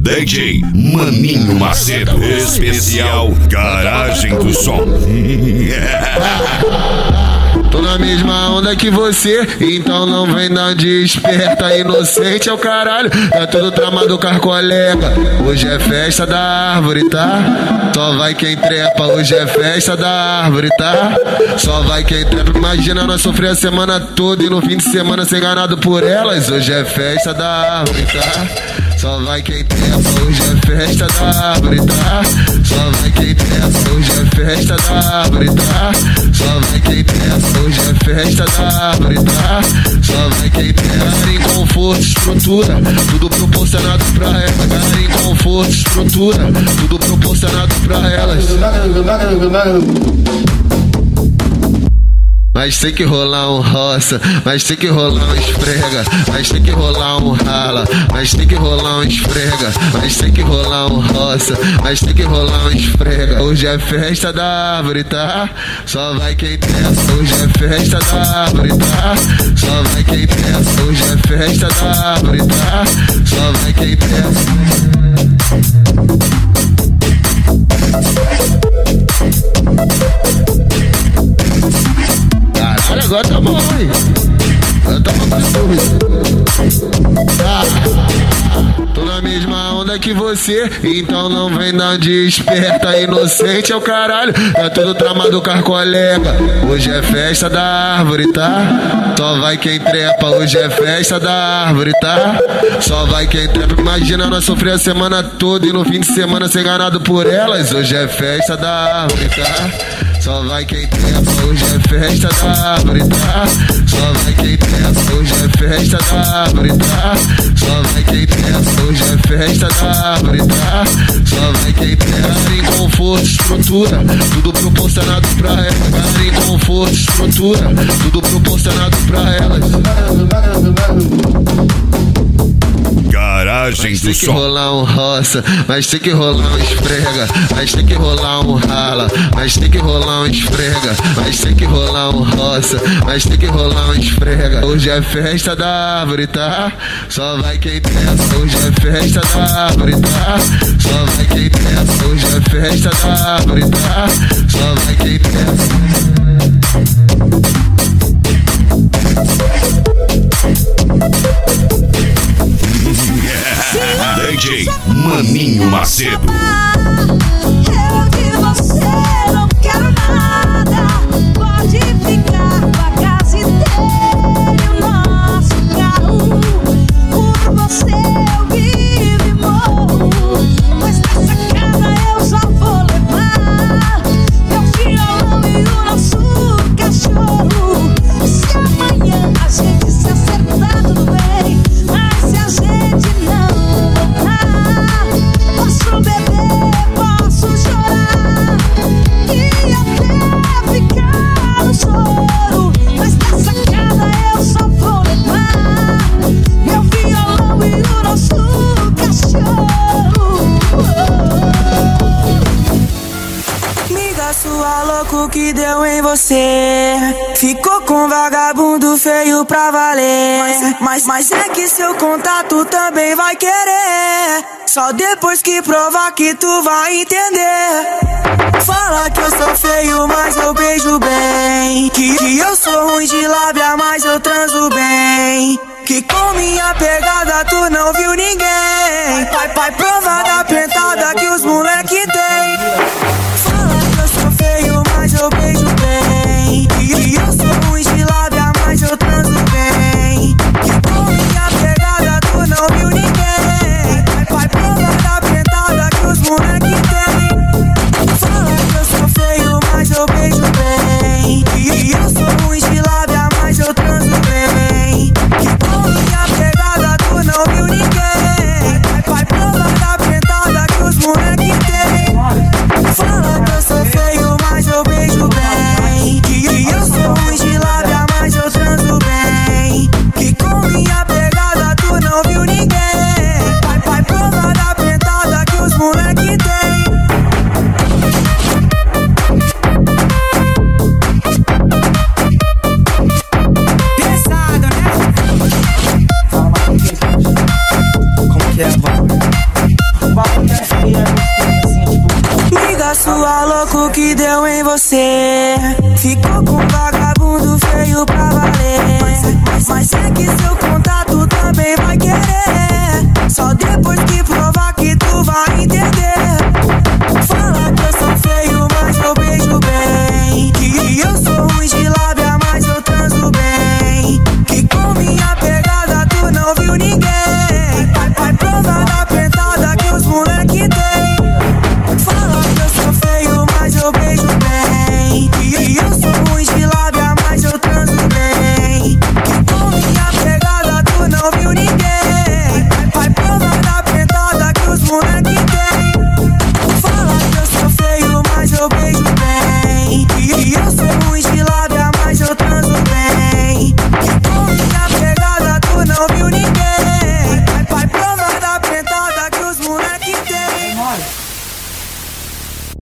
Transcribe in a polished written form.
DJ Maninho Macedo, especial Garagem do Som. Tô na mesma onda que você, então não vem dar de esperta. Inocente é o caralho, é tudo tramado com as colega. Hoje é festa da árvore, tá? Só vai quem trepa. Hoje é festa da árvore, tá? Só vai quem trepa. Imagina nós sofrer a semana toda e no fim de semana ser enganado por elas. Hoje é festa da árvore, tá? Só vai quem trepa. Hoje é festa da árvore, tá? Só vai quem trepa. Hoje é festa da árvore, tá? Só vai quem trepa. Hoje é festa da árvore, tá? Só vai quem trepa. Em conforto, estrutura, tudo proporcionado pra ela. Galera em conforto, estrutura, tudo proporcionado pra elas. Mas tem que rolar um roça, mas tem que rolar um esfrega, mas tem que rolar um rala, mas tem que rolar um esfrega, mas tem que rolar um roça, mas tem que rolar um esfrega. Hoje é festa da árvore, tá? Só vai quem pensa. Hoje é festa da árvore, tá? Só vai quem pensa. Hoje é festa da árvore, tá? Só vai quem pensa. Olha, agora tá bom, hein? Agora tá bom. Tô na mesma onda que você, então não vem dar de esperta. Inocente é o caralho, é tudo tramado com as colega. Hoje é festa da árvore, tá? Só vai quem trepa. Hoje é festa da árvore, tá? Só vai quem trepa. Imagina nós sofrer a semana toda e no fim de semana ser enganado por elas. Hoje é festa da árvore, tá? Só vai quem trepa. Hoje é festa da árvore, tá? Só vai quem trepa. Hoje é festa da árvore, tá? Só vai quem trepa. Hoje é festa da árvore, tá? Só vai quem trepa. Em conforto, estrutura, tudo proporcionado pra ela. Galera em conforto, estrutura, tudo proporcionado pra elas. Garagem do Som. Mas tem que rolar um roça, mas tem que rolar um esfrega, mas tem que rolar um rala, mas tem que rolar um esfrega, mas tem que rolar um roça, mas tem que rolar um esfrega. Hoje é festa da árvore, tá? Só vai quem pensa. Hoje é festa da árvore, tá? Só vai quem pensa. Hoje é festa da árvore, tá? Só vai quem pensa. DJ Maninho Macedo. Eu de você não quero nada. Pode ficar com a casa inteira e o nosso carro. Por você eu vivo e morro, mas nessa casa eu só vou levar meu violão e o nosso cachorro. Se amanhã a gente se acertar, tudo bem, mas se a gente não, posso beber, posso chorar e até ficar no choro, mas nessa casa eu só vou levar meu violão e o nosso cachorro. Liga sua louco que deu em você. Ficou com vagabundo feio pra valer. Mas é que seu contato também vai querer. Só depois que provar que tu vai entender. Fala que eu sou feio, mas eu beijo bem. Que eu sou ruim de lábia, mas eu transo bem. Que com minha pegada tu não viu ninguém. Vai provar da pentada que os moleque tem. Fala que eu sou feio, mas eu beijo bem. Que eu sou ruim de lábia, mas eu transo bem. Que com minha pegada tu não viu ninguém. Vai provar da pentada que os moleque tem. Fala que eu sou feio, mas eu beijo bem. Que eu sou ruim de lábia, mas eu transo bem. Que com minha pegada tu não viu ninguém. Vai provar da louco que deu em você. Ficou com vagabundo feio pra valer. Mas é que seu contato também vai querer. Só depois que provar que tu vai entender. Fala que eu sou feio, mas eu beijo bem. Que eu sou ruim de lábia, mas eu transo bem. Que com minha pegada tu não viu ninguém. Vai provar da pentada que os moleque tem. Fala que eu sou feio, mas eu beijo bem. Que eu sou ruim de lábia, mas eu transo bem. Que com minha pegada tu não viu ninguém. Vai provar da pentada que os moleque tem. Fala que eu sou feio, mas eu beijo bem. Que eu sou ruim de lábia, mas eu transo bem. Que com minha pegada tu não viu ninguém. Vai provar da pentada que os moleque tem.